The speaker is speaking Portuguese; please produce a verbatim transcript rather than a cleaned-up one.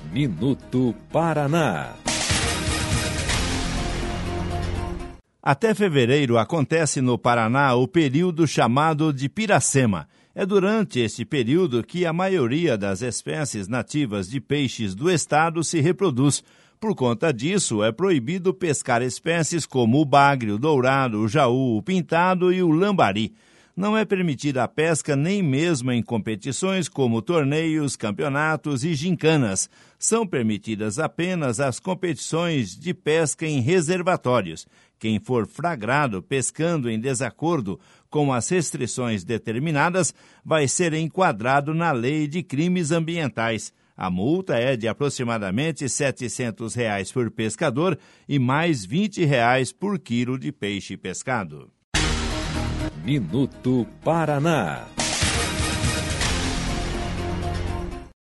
Minuto Paraná. Até fevereiro acontece no Paraná o período chamado de Piracema. É durante este período que a maioria das espécies nativas de peixes do estado se reproduz. Por conta disso, é proibido pescar espécies como o bagre, o dourado, o jaú, o pintado e o lambari. Não é permitida a pesca nem mesmo em competições como torneios, campeonatos e gincanas. São permitidas apenas as competições de pesca em reservatórios. Quem for flagrado pescando em desacordo com as restrições determinadas vai ser enquadrado na Lei de Crimes Ambientais. A multa é de aproximadamente setecentos reais por pescador e mais vinte reais por quilo de peixe pescado. Minuto Paraná.